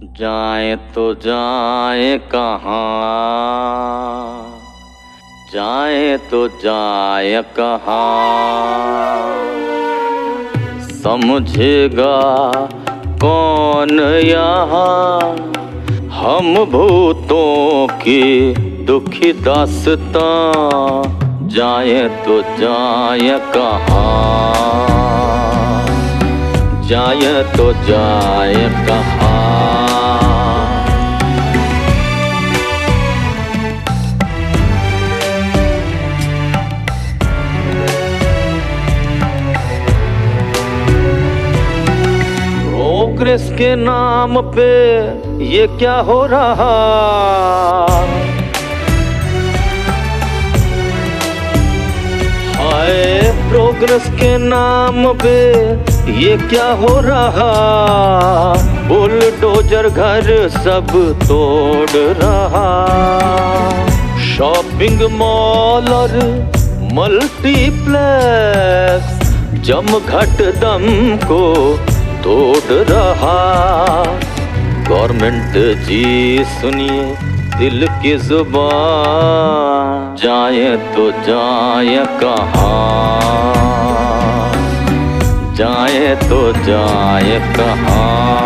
जाए तो जाए कहाँ, जाए तो जाए कहाँ, समझेगा कौन यहाँ हम भूतों की दुखी दास्तां। जाए तो जाए कहाँ, जाए तो जाए कहाँ। प्रोग्रेस के नाम पे ये क्या हो रहा, हाय प्रोग्रेस के नाम पे ये क्या हो रहा। बुलडोजर घर सब तोड़ रहा, शॉपिंग मॉल और मल्टीप्लेक्स जमघट दम को तोड़ रहा। गवर्नमेंट जी सुनिए दिल की जुबान, जाए तो जाए कहाँ, जाए तो जाए कहाँ।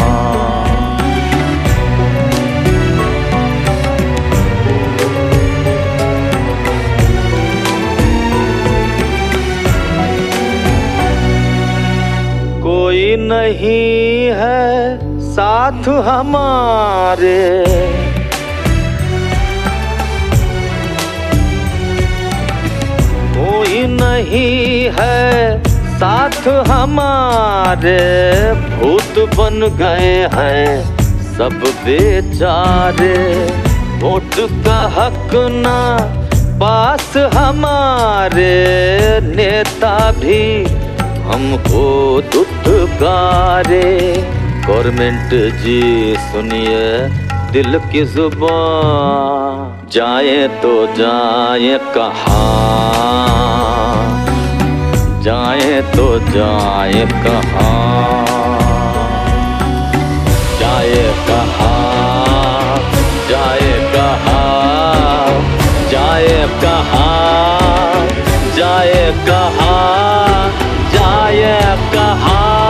कोई नहीं है साथ हमारे, कोई नहीं है साथ हमारे। भूत बन गए हैं सब बेचारे, वोट का हक ना पास हमारे। नेता भी हमको दुत्कारे, गवर्नमेंट जी सुनिए दिल की जुबान। जाए तो जाए कहाँ, जाए तो जाए कहाँ, जाए कहाँ, जाए कहाँ, जाए कहाँ, जाए कहाँ, जाए कहाँ।